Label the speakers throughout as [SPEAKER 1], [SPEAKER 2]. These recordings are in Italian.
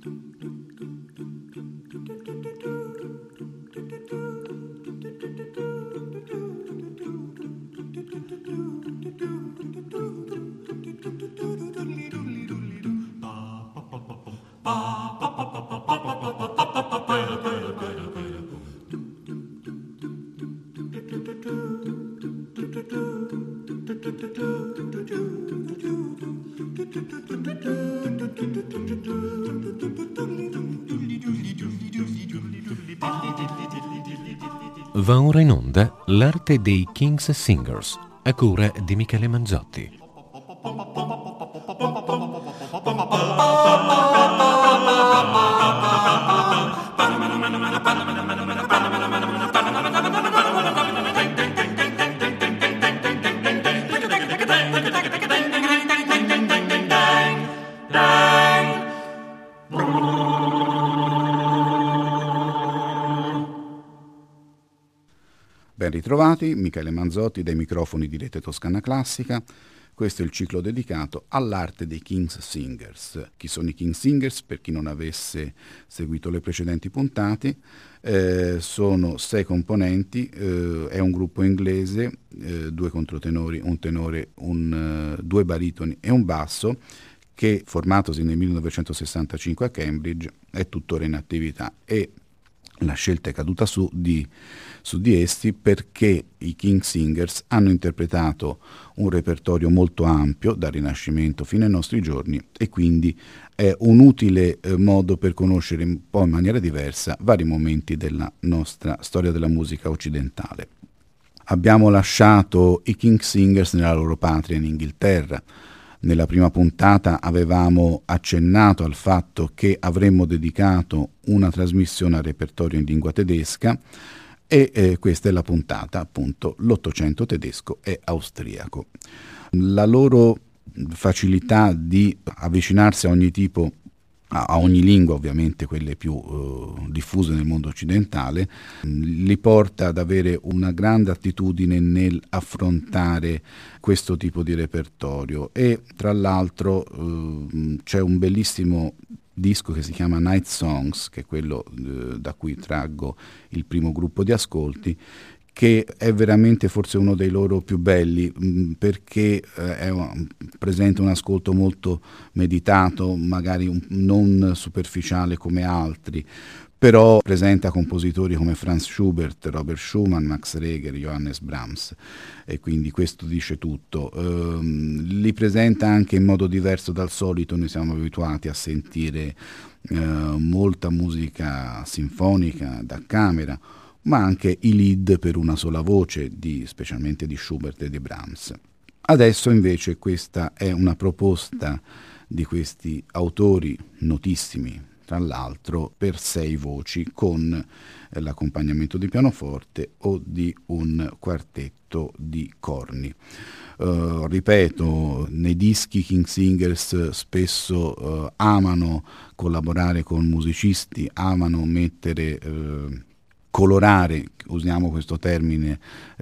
[SPEAKER 1] Va ora in onda l'arte dei King's Singers, a cura di Michele Manzotti.
[SPEAKER 2] Ben ritrovati, Michele Manzotti dai microfoni di Rete Toscana Classica. Questo è il ciclo dedicato all'arte dei King's Singers. Chi sono i King's Singers? Per chi non avesse seguito le precedenti puntate, sono 6 componenti, è un gruppo inglese, 2 controtenori, un tenore, 2 baritoni e un basso, che formatosi nel 1965 a Cambridge è tuttora in attività, e la scelta è caduta su di essi perché i King's Singers hanno interpretato un repertorio molto ampio dal Rinascimento fino ai nostri giorni, e quindi è un utile modo per conoscere un po' in maniera diversa vari momenti della nostra storia della musica occidentale. Abbiamo lasciato i King's Singers nella loro patria in Inghilterra. Nella prima puntata avevamo accennato al fatto che avremmo dedicato una trasmissione al repertorio in lingua tedesca, e questa è la puntata, appunto, l'Ottocento tedesco e austriaco. La loro facilità di avvicinarsi a ogni tipo, a ogni lingua, ovviamente quelle più diffuse nel mondo occidentale, li porta ad avere una grande attitudine nel affrontare questo tipo di repertorio. E tra l'altro c'è un bellissimo disco che si chiama Night Songs, che è quello da cui traggo il primo gruppo di ascolti, che è veramente forse uno dei loro più belli, perché presenta un ascolto molto meditato, magari non superficiale come altri, però presenta compositori come Franz Schubert, Robert Schumann, Max Reger, Johannes Brahms, e quindi questo dice tutto. Li presenta anche in modo diverso dal solito. Noi siamo abituati a sentire molta musica sinfonica da camera, ma anche i lead per una sola voce, specialmente di Schubert e di Brahms. Adesso invece questa è una proposta di questi autori notissimi, tra l'altro, per 6 voci, con l'accompagnamento di pianoforte o di un quartetto di corni. Ripeto, nei dischi King's Singers spesso amano collaborare con musicisti, amano mettere, colorare, usiamo questo termine,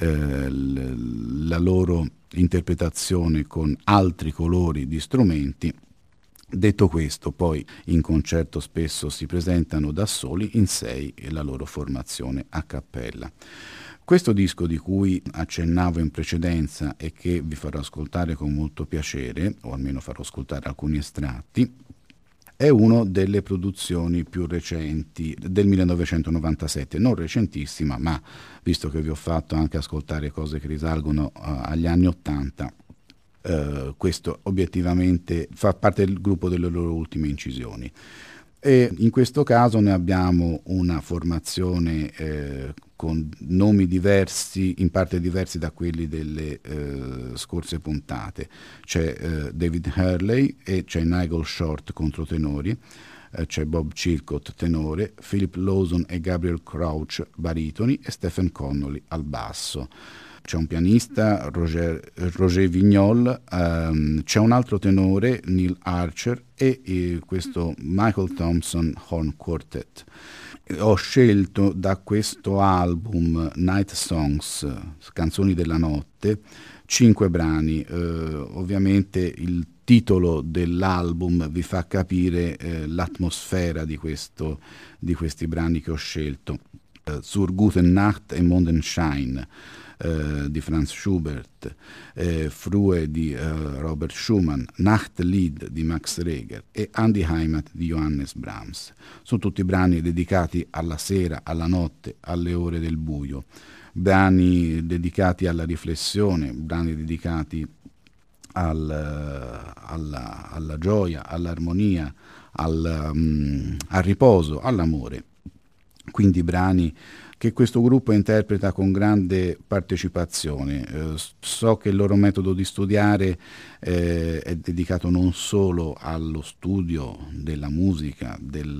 [SPEAKER 2] la loro interpretazione con altri colori di strumenti. Detto questo, poi in concerto spesso si presentano da soli in 6 e la loro formazione a cappella. Questo disco, di cui accennavo in precedenza e che vi farò ascoltare con molto piacere, o almeno farò ascoltare alcuni estratti, è una delle produzioni più recenti, del 1997, non recentissima, ma visto che vi ho fatto anche ascoltare cose che risalgono agli anni '80, questo obiettivamente fa parte del gruppo delle loro ultime incisioni. E in questo caso noi abbiamo una formazione con nomi diversi, in parte diversi da quelli delle scorse puntate. C'è David Hurley e c'è Nigel Short controtenori, c'è Bob Chilcott tenore, Philip Lawson e Gabriel Crouch baritoni e Stephen Connolly al basso. C'è un pianista, Roger Vignol, c'è un altro tenore, Neil Archer, e questo Michael Thompson Horn Quartet. Ho scelto da questo album Night Songs, canzoni della notte, 5 brani. Ovviamente il titolo dell'album vi fa capire l'atmosfera di questi brani che ho scelto. Zur guten Nacht e Mondenschein di Franz Schubert, Frühe di Robert Schumann, Nachtlied di Max Reger e An die Heimat di Johannes Brahms. Sono tutti brani dedicati alla sera, alla notte, alle ore del buio, brani dedicati alla riflessione, brani dedicati alla gioia, all'armonia, al riposo, all'amore. Quindi brani che questo gruppo interpreta con grande partecipazione. So che il loro metodo di studiare è dedicato non solo allo studio della musica,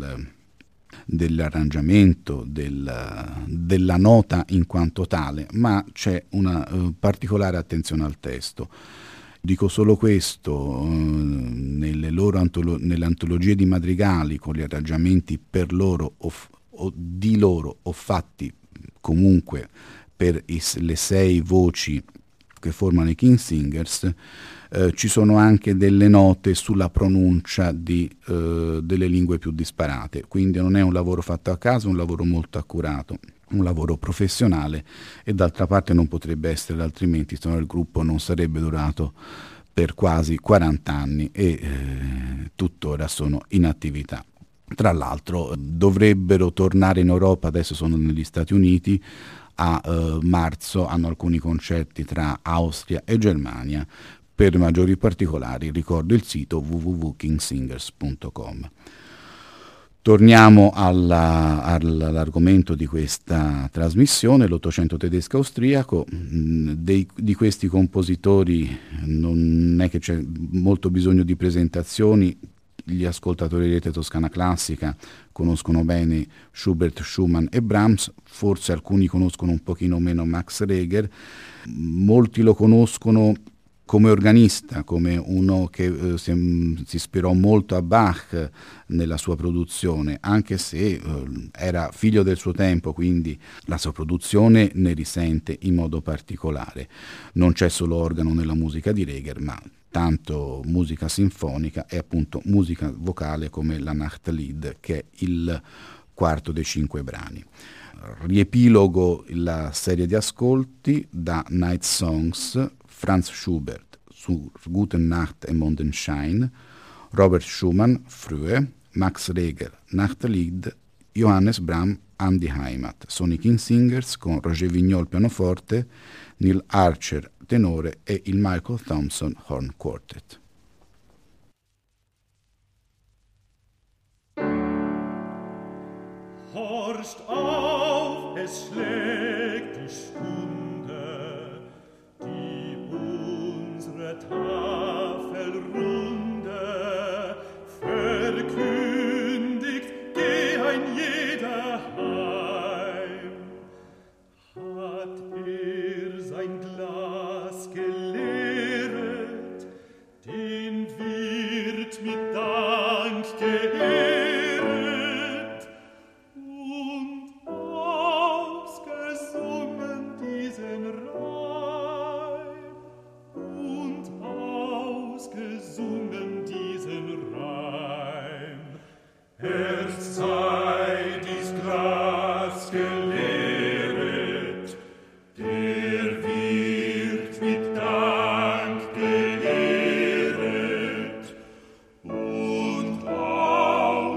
[SPEAKER 2] dell'arrangiamento, della nota in quanto tale, ma c'è una particolare attenzione al testo. Dico solo questo, nelle antologie di madrigali con gli arrangiamenti per loro o di loro o fatti comunque per le 6 voci che formano i King Singers, ci sono anche delle note sulla pronuncia delle lingue più disparate, quindi non è un lavoro fatto a caso, è un lavoro molto accurato, un lavoro professionale, e d'altra parte non potrebbe essere altrimenti, se no il gruppo non sarebbe durato per quasi 40 anni e tuttora sono in attività. Tra l'altro dovrebbero tornare in Europa, adesso sono negli Stati Uniti, a marzo hanno alcuni concerti tra Austria e Germania. Per maggiori particolari ricordo il sito www.kingsingers.com. Torniamo all'argomento di questa trasmissione, l'Ottocento tedesco austriaco. Di questi compositori non è che c'è molto bisogno di presentazioni. Gli ascoltatori di Rete Toscana Classica conoscono bene Schubert, Schumann e Brahms, forse alcuni conoscono un pochino meno Max Reger, molti lo conoscono come organista, come uno che si ispirò molto a Bach nella sua produzione, anche se era figlio del suo tempo, quindi la sua produzione ne risente in modo particolare. Non c'è solo organo nella musica di Reger, ma tanto musica sinfonica e appunto musica vocale come la Nachtlied, che è il quarto dei 5 brani. Riepilogo la serie di ascolti da Night Songs, Franz Schubert, Zur guten Nacht e Mondenschein, Robert Schumann, Frühe, Max Reger, Nachtlied, Johannes Brahms, An die Heimat. Sono i King Singers con Roger Vignol pianoforte, Neil Archer tenore e il Michael Thompson Horn Quartet.
[SPEAKER 3] Horcht auf, es schlägt die Stunde, die unsere Tafelrunde verkündigt, geh ein jeder heim. Hat sein Glas geleert, den Wirt mit Dank geehret und ausgesungen diesen Reim und ausgesungen diesen Reim. Erst sei dies Glas geleert, der wird mit Dank geehret und ausgesungen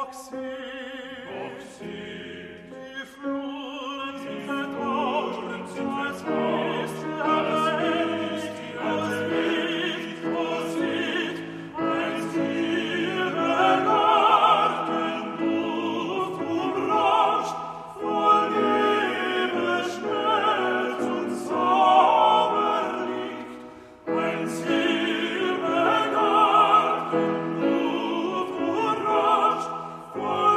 [SPEAKER 3] For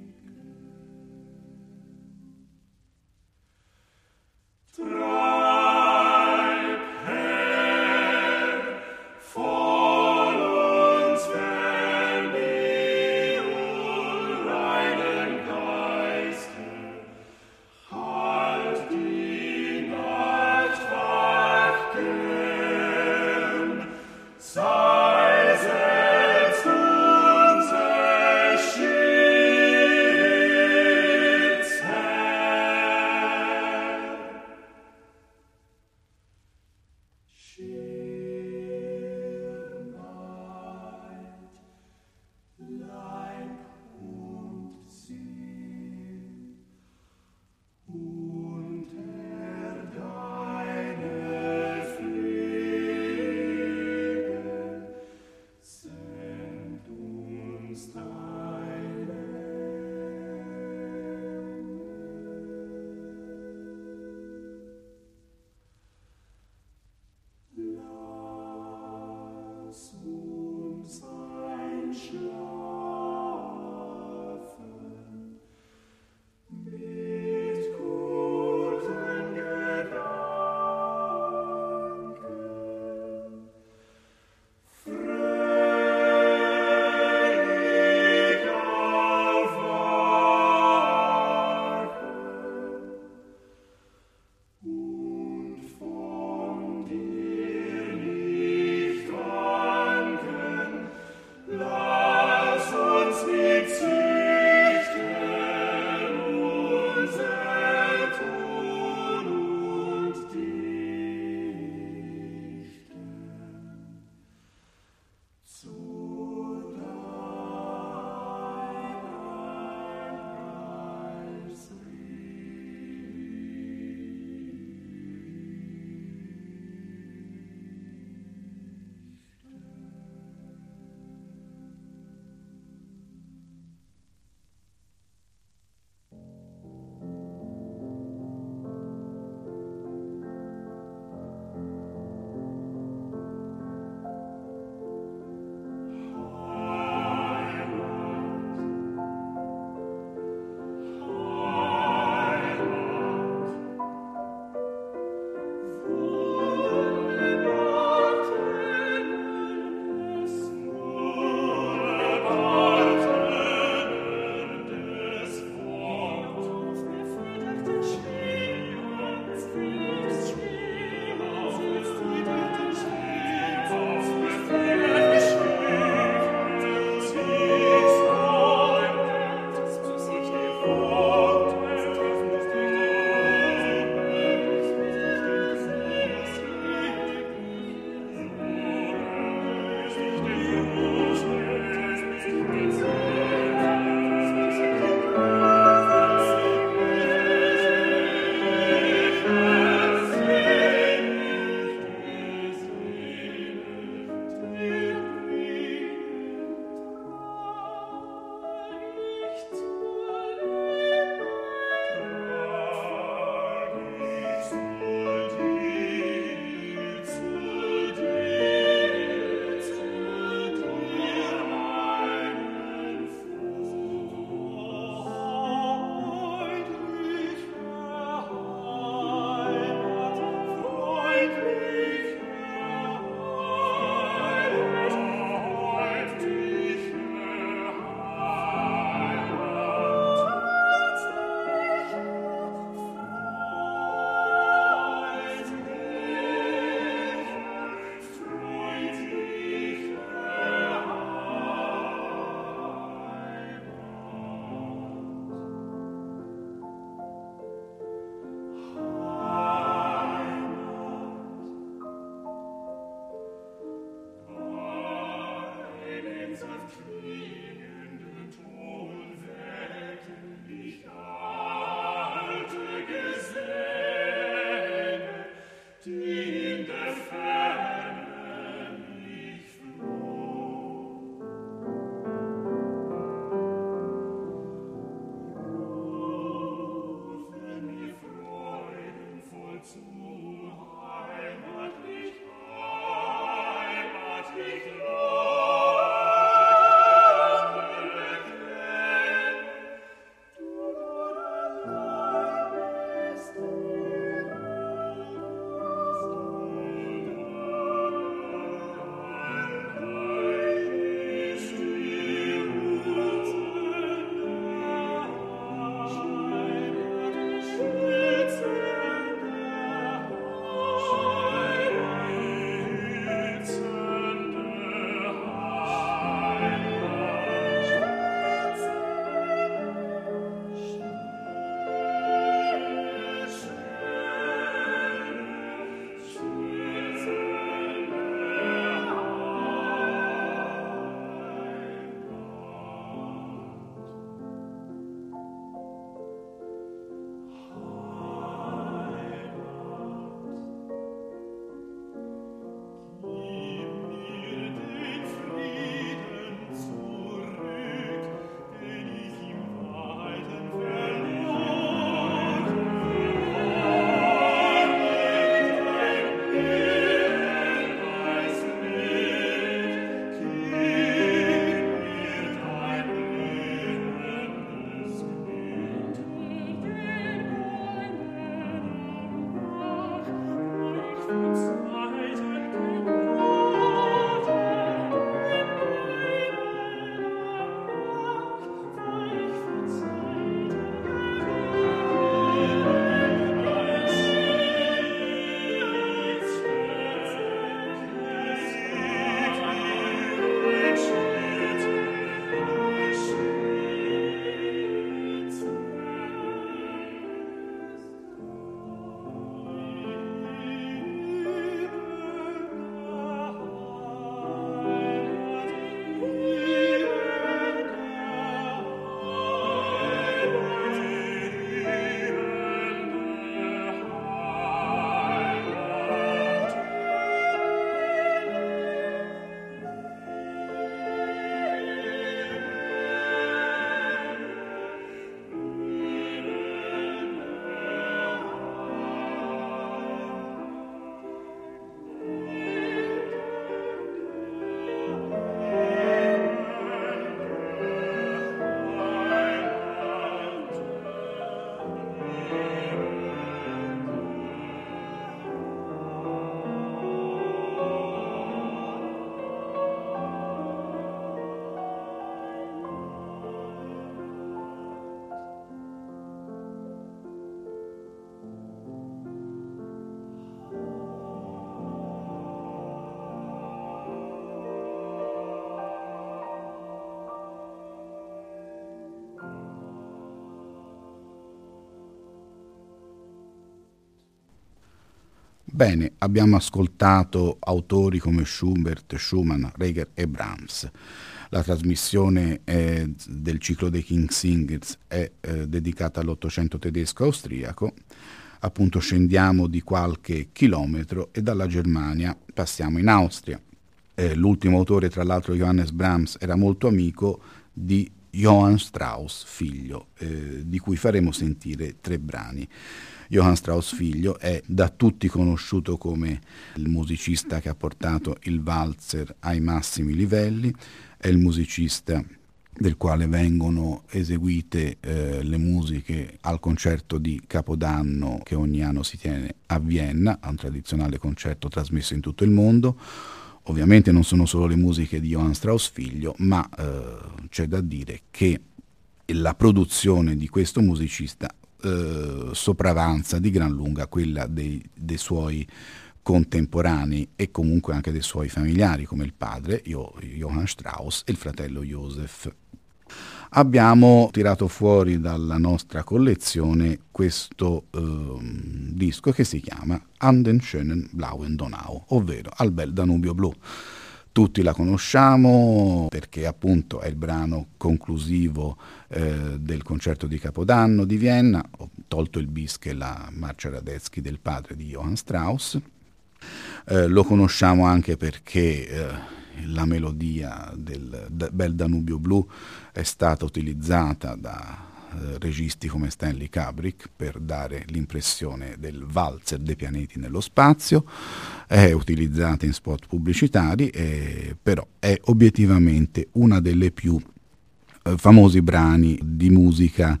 [SPEAKER 2] Bene, abbiamo ascoltato autori come Schubert, Schumann, Reger e Brahms. La trasmissione del ciclo dei Kingsingers è dedicata all'Ottocento tedesco-austriaco. Appunto scendiamo di qualche chilometro e dalla Germania passiamo in Austria. L'ultimo autore, tra l'altro Johannes Brahms, era molto amico di Johann Strauss figlio, di cui faremo sentire 3 brani. Johann Strauss figlio è da tutti conosciuto come il musicista che ha portato il valzer ai massimi livelli, è il musicista del quale vengono eseguite le musiche al concerto di Capodanno che ogni anno si tiene a Vienna, a un tradizionale concerto trasmesso in tutto il mondo. Ovviamente non sono solo le musiche di Johann Strauss figlio, ma c'è da dire che la produzione di questo musicista sopravanza di gran lunga quella dei suoi contemporanei e comunque anche dei suoi familiari, come il padre Johann Strauss e il fratello Joseph. Abbiamo tirato fuori dalla nostra collezione questo disco che si chiama An den schönen blauen Donau, ovvero Al bel Danubio blu. Tutti la conosciamo perché appunto è il brano conclusivo del concerto di Capodanno di Vienna, tolto il bis che è la marcia Radetzky del padre di Johann Strauss. Lo conosciamo anche perché la melodia del bel Danubio blu è stata utilizzata da registi come Stanley Kubrick per dare l'impressione del valzer dei pianeti nello spazio, è utilizzata in spot pubblicitari, però è obiettivamente una delle più famosi brani di musica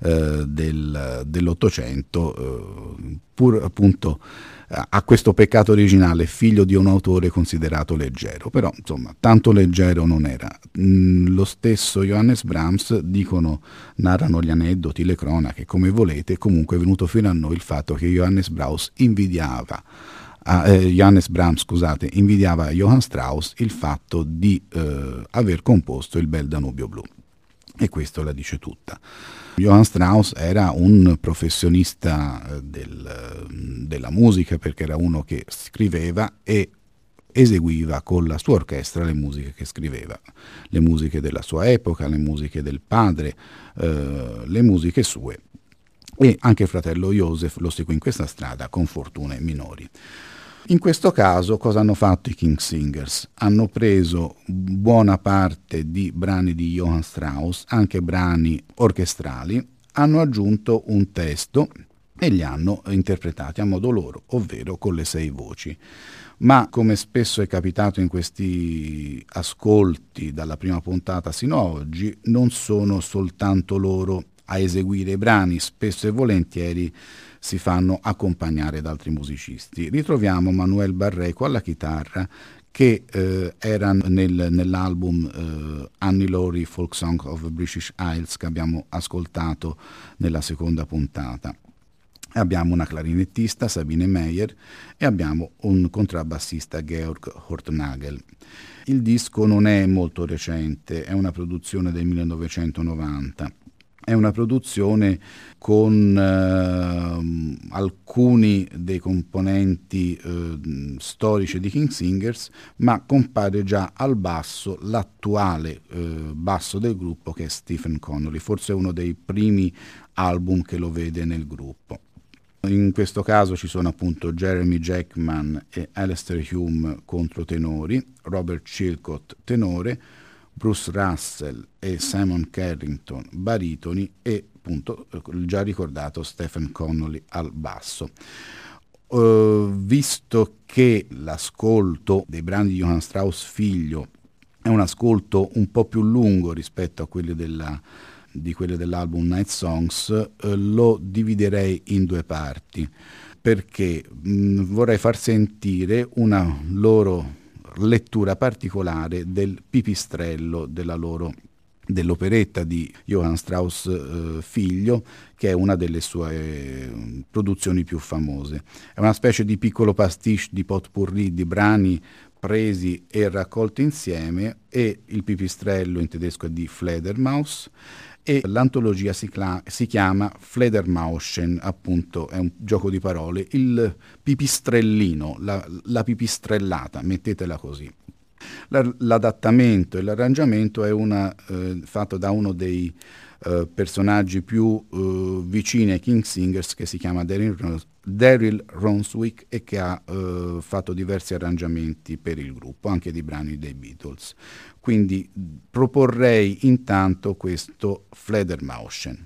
[SPEAKER 2] dell'Ottocento, pur appunto ha questo peccato originale, figlio di un autore considerato leggero, però insomma tanto leggero non era. Lo stesso Johannes Brahms, narrano gli aneddoti, le cronache, come volete, comunque è venuto fino a noi il fatto che Johannes Brahms invidiava Johann Strauss il fatto di aver composto il bel Danubio blu, e questo la dice tutta. Johann Strauss era un professionista della musica perché era uno che scriveva e eseguiva con la sua orchestra le musiche che scriveva, le musiche della sua epoca, le musiche del padre, le musiche sue, e anche il fratello Joseph lo seguì in questa strada con fortune minori. In questo caso cosa hanno fatto i Kingsingers? Hanno preso buona parte di brani di Johann Strauss, anche brani orchestrali, hanno aggiunto un testo e li hanno interpretati a modo loro, ovvero con le 6 voci. Ma come spesso è capitato in questi ascolti dalla prima puntata sino a oggi, non sono soltanto loro a eseguire i brani, spesso e volentieri si fanno accompagnare da altri musicisti. Ritroviamo Manuel Barreco alla chitarra, che era nell'album Annie Laurie Folk Song of British Isles che abbiamo ascoltato nella seconda puntata. Abbiamo una clarinettista, Sabine Meyer, e abbiamo un contrabbassista, Georg Hortnagel. Il disco non è molto recente, è una produzione del 1990. È una produzione con alcuni dei componenti storici di Kingsingers, ma compare già al basso l'attuale basso del gruppo, che è Stephen Connolly, forse uno dei primi album che lo vede nel gruppo. In questo caso ci sono appunto Jeremy Jackman e Alastair Hume controtenori, Robert Chilcott tenore, Bruce Russell e Simon Carrington baritoni e appunto il già ricordato Stephen Connolly al basso. Visto che l'ascolto dei brani di Johann Strauss figlio è un ascolto un po' più lungo rispetto a quelli di quelle dell'album Night Songs, lo dividerei in 2 parti, perché vorrei far sentire una loro lettura particolare del Pipistrello dell'operetta di Johann Strauss figlio, che è una delle sue produzioni più famose. È una specie di piccolo pastiche di potpourri di brani presi e raccolti insieme, e il Pipistrello in tedesco è di Fledermaus, e l'antologia si chiama Fledermauschen, appunto è un gioco di parole, il pipistrellino, la pipistrellata, mettetela così. L'adattamento e l'arrangiamento è fatto da uno dei personaggi più vicini ai King Singers, che si chiama Daryl Ronswick, e che ha fatto diversi arrangiamenti per il gruppo, anche di brani dei Beatles. Quindi proporrei intanto questo Fledermauschen.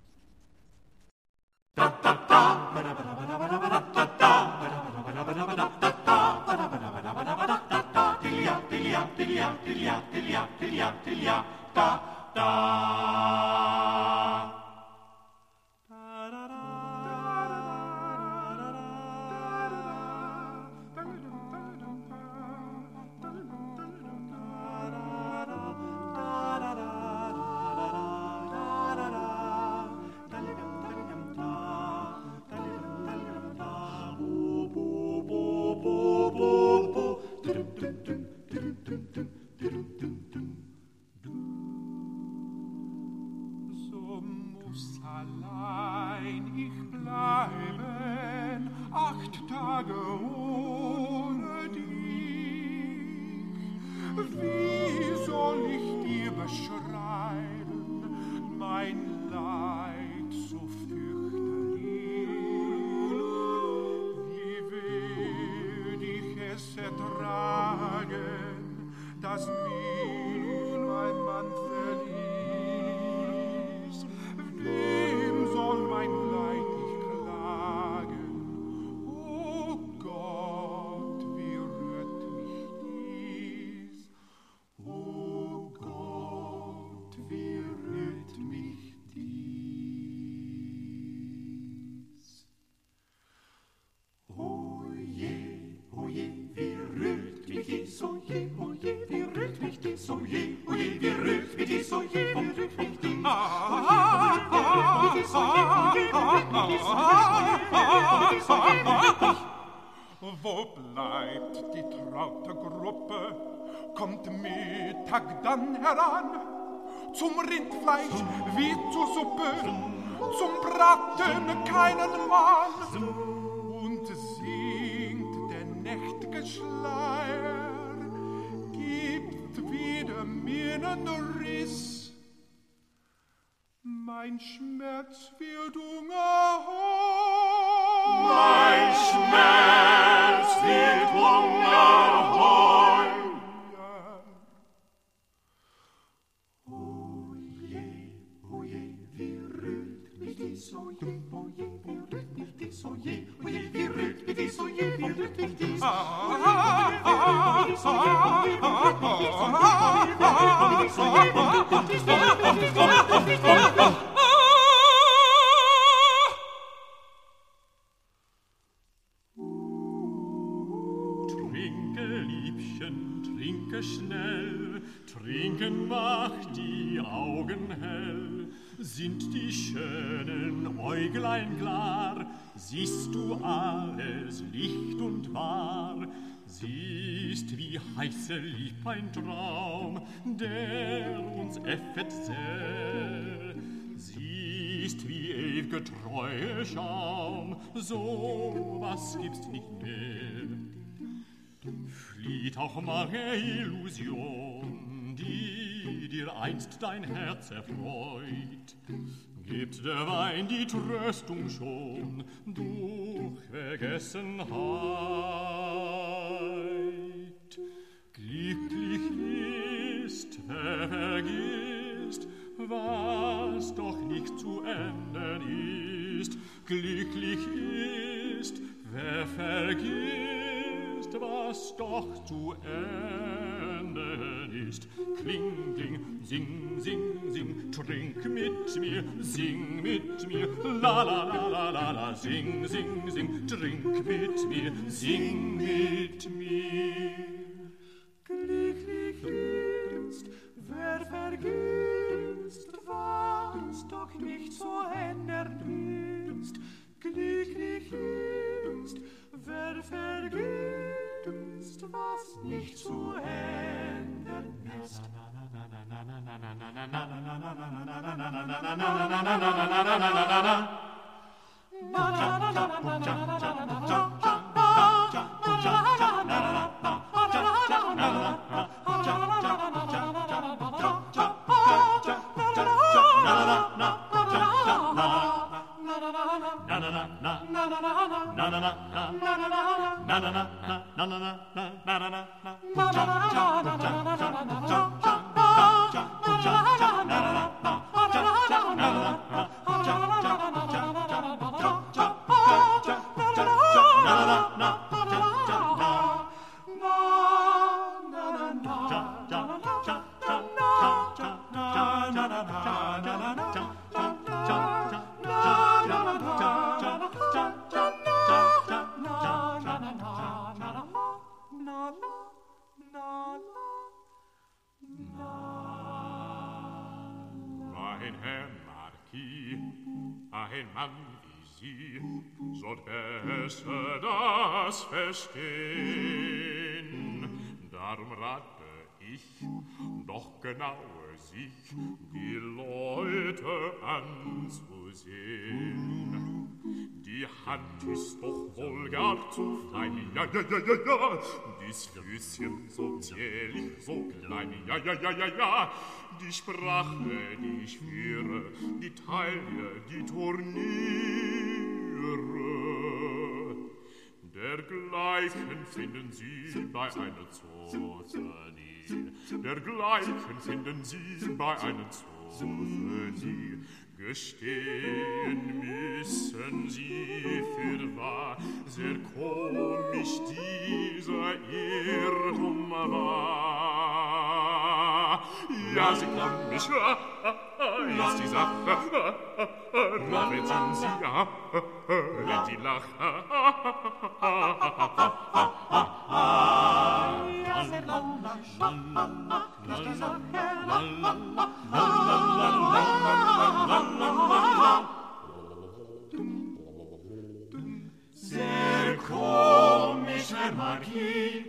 [SPEAKER 3] Wo bleibt die traute Gruppe? Kommt Mittag dann heran? Zum Rindfleisch wie zur Suppe, zum Braten keinen Mann. Und singt der nächt'ge Schleier, gibt wieder mir nen Riss. Mein Schmerz wird ungeheim. Mein Schmerz wird ungeheim. Oh je, wie rührt mich dies, oh je, wie rührt mich dies, oh je, wie rührt mich dies, oh je, wie rührt mich dies. Trinke, Liebchen, trinke schnell, trinken macht die Augen hell. Sind die schönen Äuglein klar, siehst du alles Licht und wahr. Siehst, wie heiße Lieb ein Traum, der uns äffet sehr. Siehst, wie ew'ge Treue Schaum, so was gibt's nicht mehr. Flieht auch manche Illusion, die dir einst dein Herz erfreut. Gibt der Wein die Tröstung schon durch Vergessenheit. Glücklich ist, wer vergisst, was doch nicht zu ändern ist. Glücklich ist, wer vergisst, was doch zu ändern ist. Kling, kling, sing, sing, sing, trink mit mir, sing mit mir, la, la, la, la, la, la, sing, sing, sing, trink mit mir, sing mit mir. Glücklich ist, wer vergisst, was doch nicht zu ändern ist. Glücklich ist, wer vergisst, was nicht zu ändern ist. Mein Herr Marquis, ein Mann wie Sie, sollt besser das verstehen. Darum rate ich, doch genauer sich die Leute anzusehen. Die Hand ist doch wohl gar zu fein, ja, ja, ja, ja, ja. Dies Füßchen so zierlich, so klein, ja, ja, ja, ja, ja. Die Sprache, die ich führe, die Taille, die Turniere. Dergleichen finden Sie bei einer Zofe nie. Dergleichen finden Sie bei einer Zofe nie. Gestehen müssen Sie fürwahr, sehr komisch dieser Irrtum war. Ja, sie komisch, ist die Sache, wenn Sie, wenn Sie lachen. Ja, sehr komisch, ist die Sache, sehr komisch, Herr Marquis,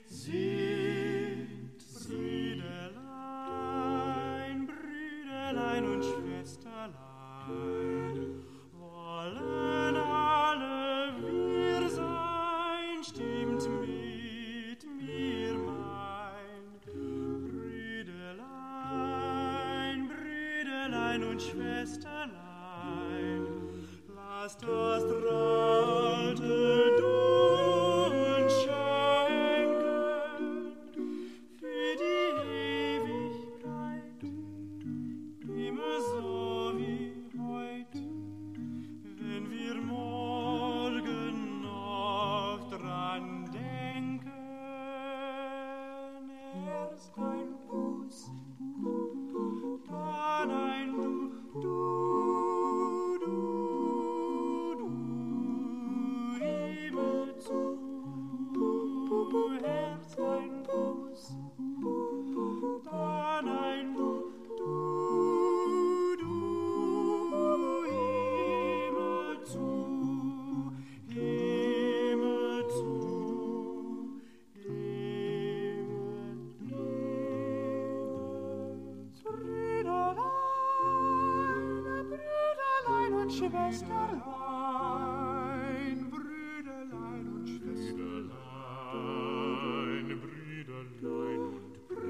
[SPEAKER 3] sind Brüderlein, Brüderlein und Schwesterlein, wollen alle wir sein, stimmt mit mir mein. Brüderlein, Brüderlein und Schwesterlein, lasst das Traute uns schenken für die Ewigkeit, immer so wie heut, wenn wir morgen noch dran denken. Erst ein Kuss, dann ein Du, immerzu. Erst ein Kuss, dann ein Du, immerzu, immerzu, Brüderlein und Schwesterlein, Brüderlein und Schwesterlein, Brüderlein und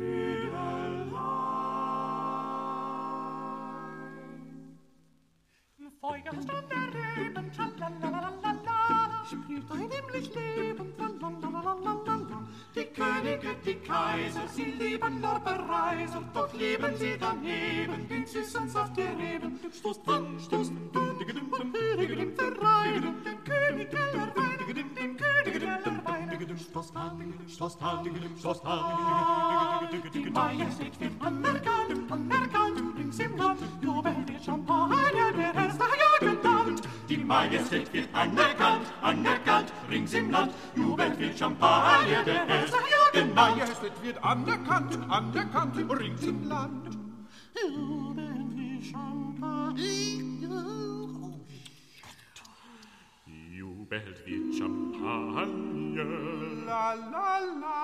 [SPEAKER 3] Brüderlein. Feuerstand erheben, tralalalala, spielt ein himmlisch Leben, tralalalala. Die Könige, die Kaiser, sie lieben nur Bereiser, doch leben sie daneben, den süßen Saft der Reben. Stoßt an, stoßt an, dem Verreiden, dem König aller Weine, dem König aller Weine. Stoßt an, stoßt an, stoßt an. Die Majestät wird anerkannt, anerkannt, rings im Land, jubelt der Champagner, der erste Jahr genannt. Die Majestät wird anerkannt, anerkannt, rings im Land, jubelt wird Champagner, der erste Jahr genannt. Die Majestät wird anerkannt, anerkannt, rings im Land. Jubelt wie Champagner. Jubelt wie Champagner. La la la,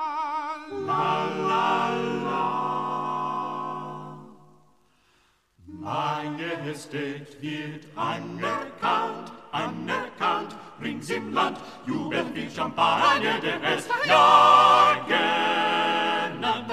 [SPEAKER 3] la la la. Majestät wird anerkannt, anerkannt, rings im Land jubelt wie Champagner der es ja genannt.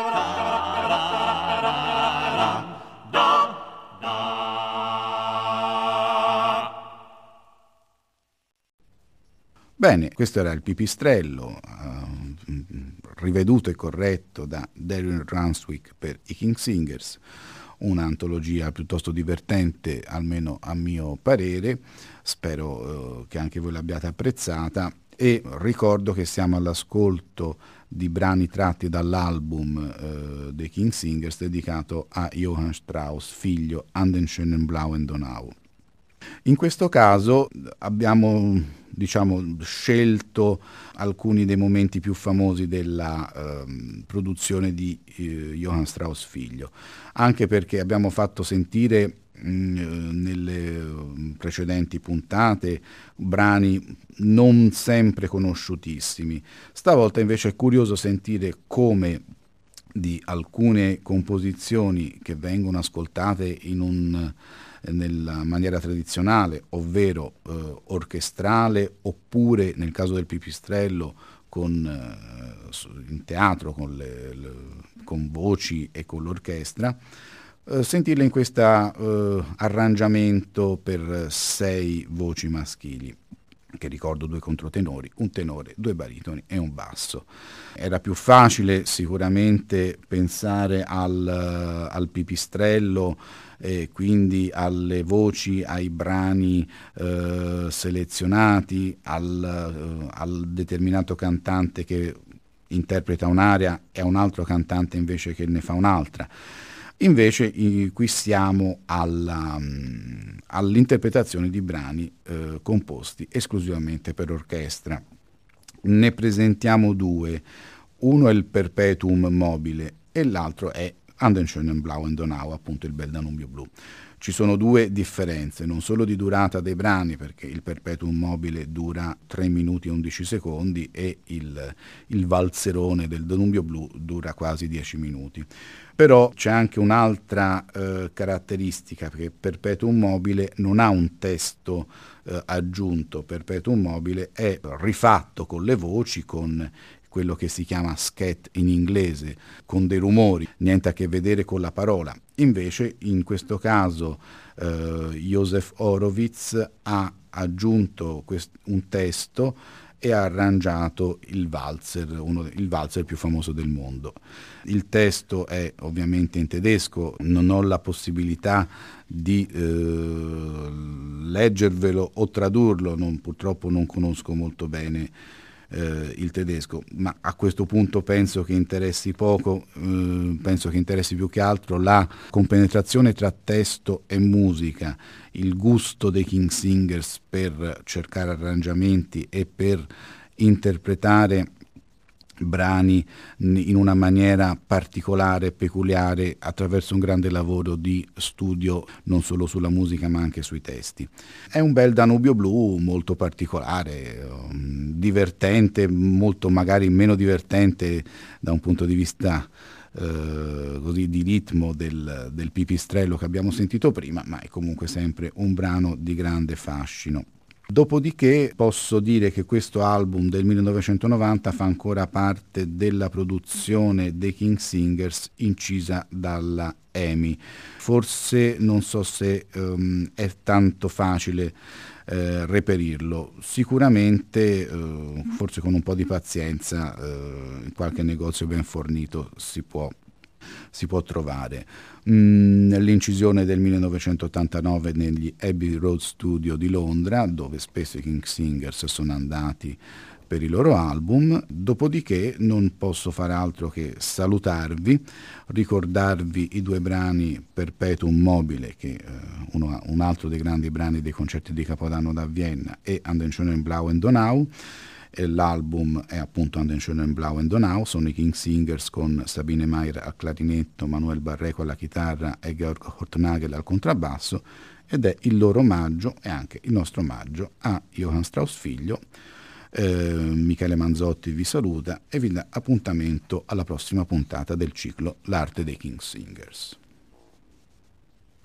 [SPEAKER 2] Bene, questo era il Pipistrello, riveduto e corretto da Darren Ranswick per i King Singers, un'antologia piuttosto divertente, almeno a mio parere. Spero che anche voi l'abbiate apprezzata, e ricordo che siamo all'ascolto di brani tratti dall'album dei King Singers dedicato a Johann Strauss, figlio, An den schönen blauen Donau. In questo caso abbiamo, scelto alcuni dei momenti più famosi della produzione di Johann Strauss figlio, anche perché abbiamo fatto sentire nelle precedenti puntate brani non sempre conosciutissimi. Stavolta invece è curioso sentire come di alcune composizioni che vengono ascoltate nella maniera tradizionale, ovvero orchestrale, oppure nel caso del Pipistrello in teatro con voci e con l'orchestra, sentirle in questo arrangiamento per 6 voci maschili, che ricordo 2 controtenori, un tenore, 2 baritoni e un basso. Era più facile sicuramente pensare al Pipistrello, quindi alle voci, ai brani selezionati, al determinato cantante che interpreta un'aria e a un altro cantante invece che ne fa un'altra. Invece qui siamo all'interpretazione di brani composti esclusivamente per orchestra. Ne presentiamo 2, uno è il Perpetuum mobile e l'altro è An den schönen blauen Donau, appunto il bel Danubio blu. Ci sono 2 differenze, non solo di durata dei brani, perché il Perpetuum mobile dura 3 minuti e 11 secondi e il valzerone del Danubio blu dura quasi 10 minuti. Però c'è anche un'altra caratteristica, perché Perpetuum mobile non ha un testo aggiunto. Perpetuum mobile è rifatto con le voci, con quello che si chiama scat in inglese, con dei rumori, niente a che vedere con la parola. Invece in questo caso Josef Horowitz ha aggiunto un testo e ha arrangiato il valzer, il valzer più famoso del mondo. Il testo è ovviamente in tedesco, non ho la possibilità di leggervelo o tradurlo, purtroppo non conosco molto bene il tedesco, ma a questo punto penso che interessi poco, penso che interessi più che altro la compenetrazione tra testo e musica, il gusto dei King Singers per cercare arrangiamenti e per interpretare brani in una maniera particolare, peculiare, attraverso un grande lavoro di studio non solo sulla musica ma anche sui testi. È un bel Danubio blu molto particolare, divertente, molto magari meno divertente da un punto di vista così di ritmo del Pipistrello che abbiamo sentito prima, ma è comunque sempre un brano di grande fascino. Dopodiché posso dire che questo album del 1990 fa ancora parte della produzione dei King Singers incisa dalla EMI. Forse non so se è tanto facile reperirlo, sicuramente forse con un po' di pazienza in qualche negozio ben fornito si può trovare. Nell'incisione del 1989 negli Abbey Road Studio di Londra, dove spesso i King Singers sono andati per i loro album. Dopodiché non posso fare altro che salutarvi, ricordarvi i 2 brani Perpetuum mobile, che un altro dei grandi brani dei concerti di Capodanno da Vienna, e An den schönen blauen Donau. L'album è appunto An den schönen blauen Donau, sono i King Singers con Sabine Meyer al clarinetto, Manuel Barreco alla chitarra e Georg Hortnagel al contrabbasso, ed è il loro omaggio e anche il nostro omaggio a Johann Strauss figlio. Michele Manzotti vi saluta e vi dà appuntamento alla prossima puntata del ciclo L'arte dei King Singers.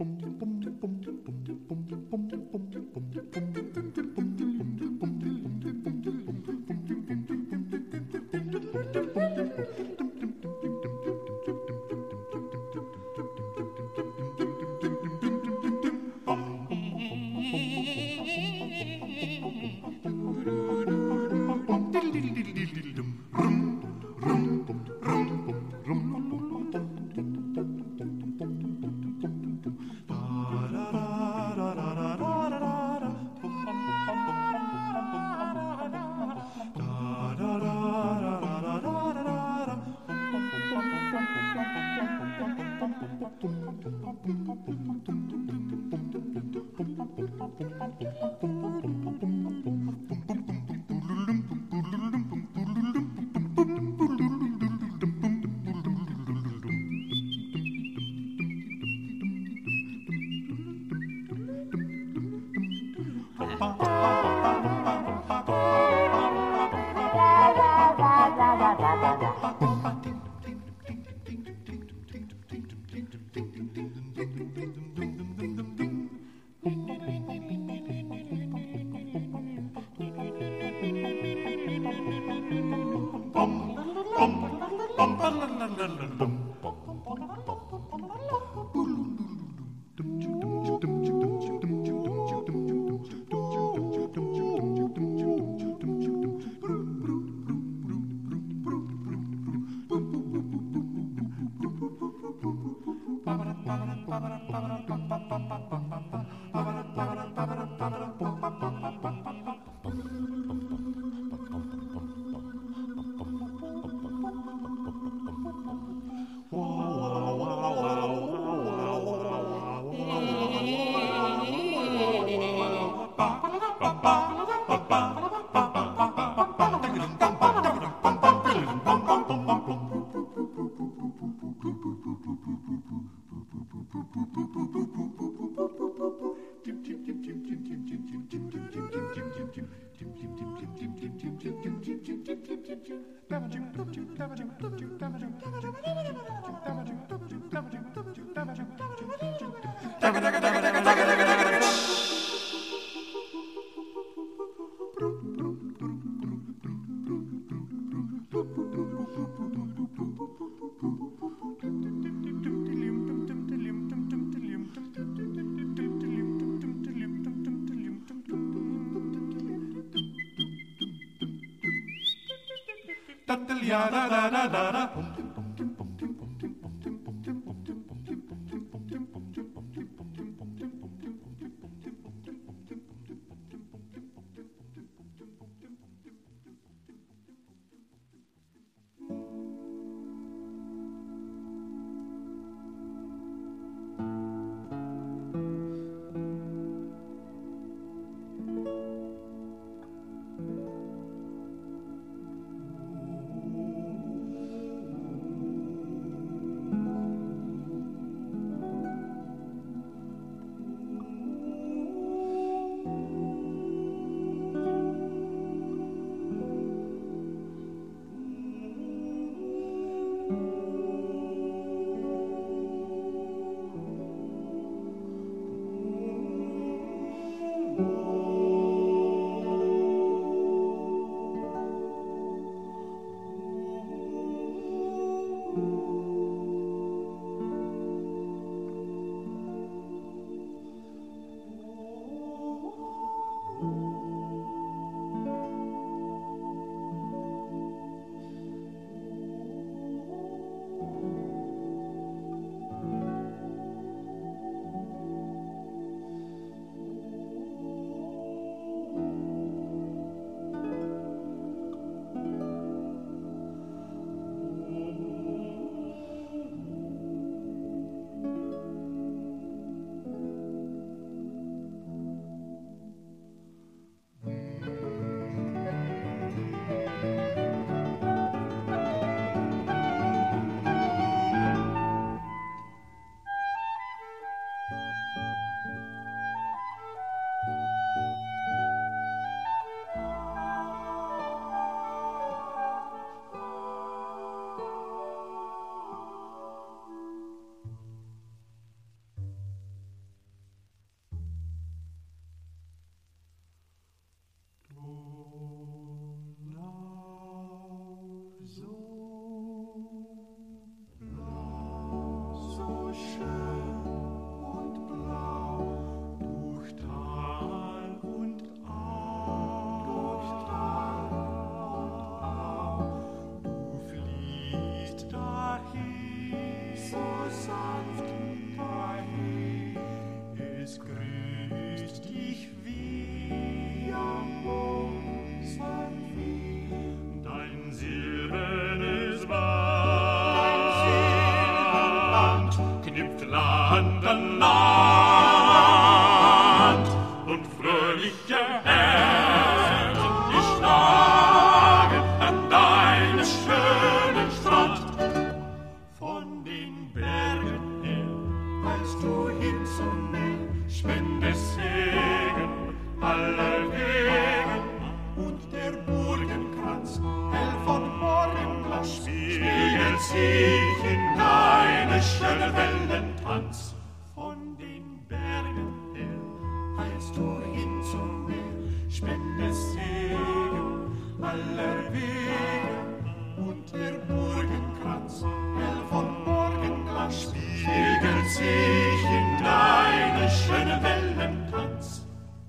[SPEAKER 3] spende Segen aller Wegen, und der Burgenkranz, hell von Morgenland, spiegelt sich in deine schöne Wellentanz. Von den Bergen her eilst du hin zum Meer, spende Segen aller Wege, und der Burgenkranz, hell von Morgenland, spiegelt sich in deine schöne Wellentanz.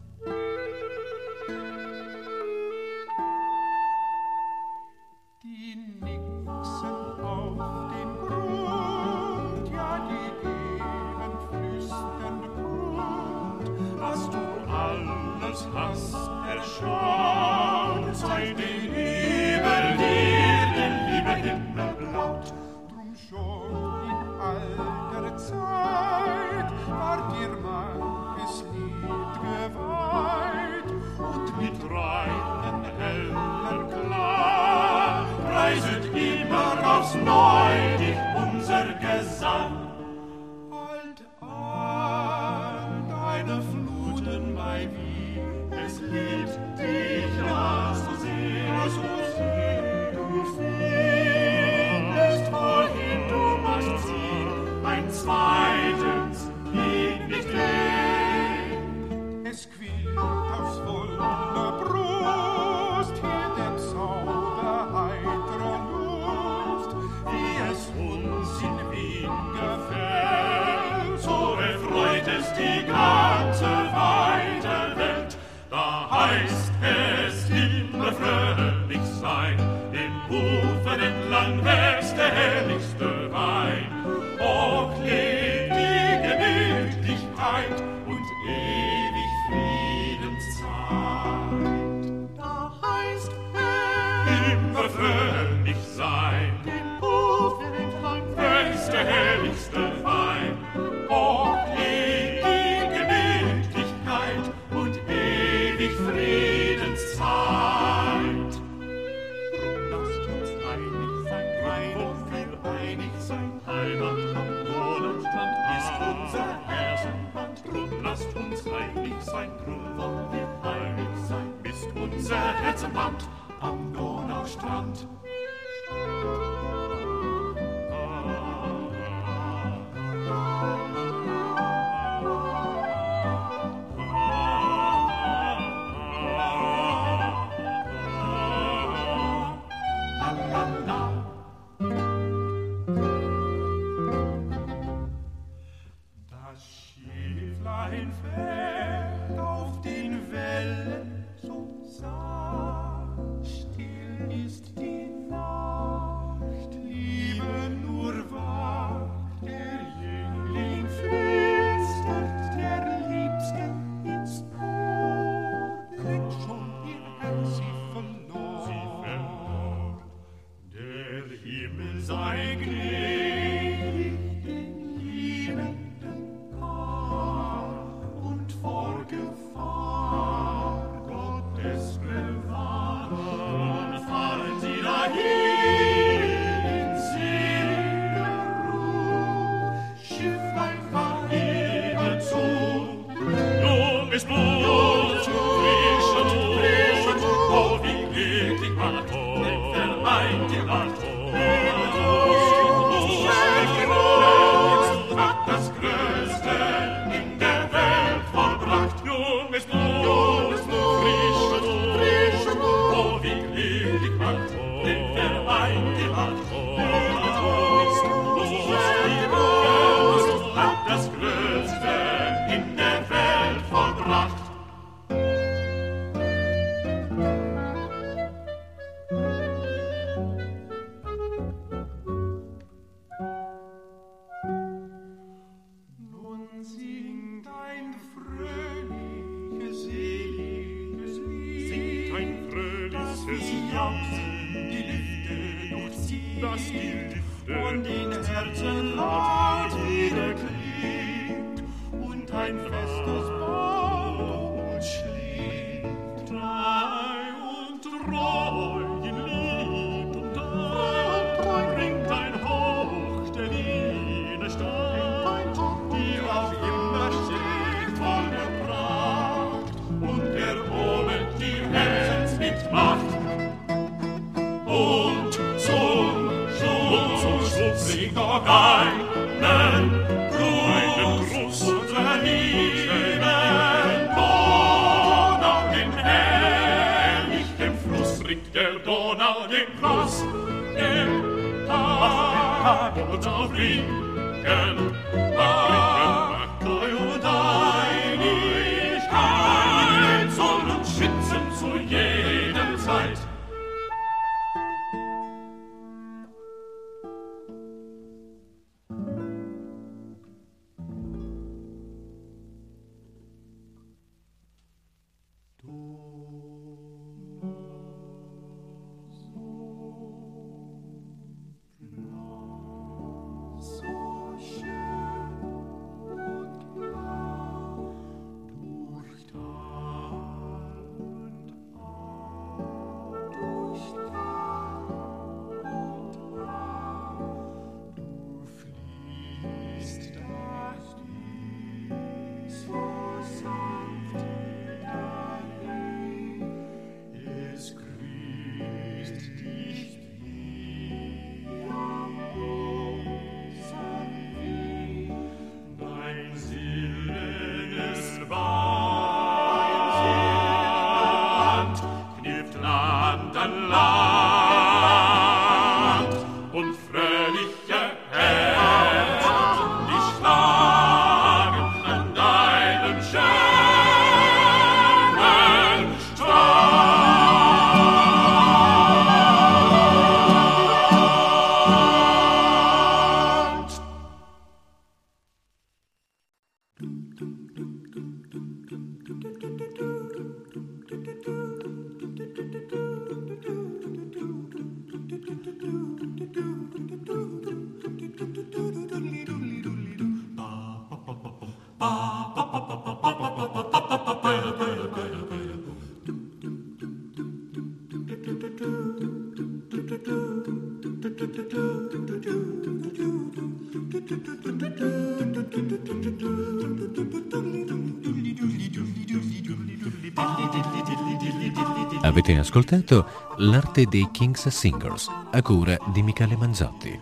[SPEAKER 3] Die Nixen auf den Grund, ja, die geben flüsternd Grund, was du alles hast erschaut, sei den über dir der liebe Himmel blaut. Drum schon in alter Zeit war dir manches Lied geweiht, und mit reinen heller Klang preiset immer aufs Neu dich unser Gesang. Halt an deine Fluten bei wie, es liebt dich ja so sehr, so sehr. Du findest, wohin du machst sie, ein zweitens liegt nicht weg. Es quillt aus voller Brust hier der Zauber heitrer Lust, wie es uns in Wien gefällt, so erfreut es die ganze weite Welt. Da heißt es immer fröhlich sein, den Ufer entlang wächst der herrlichste Wein. Och, lebt die Gemütlichkeit und ewig Friedenszeit. Da heißt es immer fröhlich sein, den Ufer entlang wächst der herrlichste Wein. Och, lebt die Gemütlichkeit und ewig Friedenszeit. Drum lasst uns einig sein, einig sein. Heimat am Donaustrand ist unser Herzenband. Drum lasst uns einig sein, drum wollen wir einig sein. Ist unser Herzenband am Donaustrand. Das Schifflein fährt auf den Wellen so sanft, still ist die Nacht, Liebe nur wacht, der Jüngling flüstert der Liebsten ins Ohr, kriegt schon ihr Herz sie verlor. Der Himmel sei gnädig den liebenden Paar, und vor Gefahr Gottes bewahren, fahren sie dahin in seliger Ruhe. Schifflein, fahr ihr zu, junges Blut, frisch und oh, wie glücklich war denn vereint ihr wart. Hat das Größte in der Welt vollbracht. Junges Blut, frisch und oh, wie glücklich wart denn vereint ihr wart. Hat das Größte in der Welt vollbracht. Nun singt ein fröhliches, seliges Lied. Singt ein fröhliches Lied. Die Lüfte durchzieht, dass die Lüfte und in Herzen laut wieder klingt. Und ein festes Band uns schlägt. Treu und treu in Lied und Treu bringt ein Hoch der Liebe Stein, die auf immer steht voll den Cross im Tag und auf Ringen macht Treu und Einigkeit soll uns schützen zu jeder Zeit.
[SPEAKER 1] Avete ascoltato L'arte dei King's Singers, a cura di Michele Manzotti.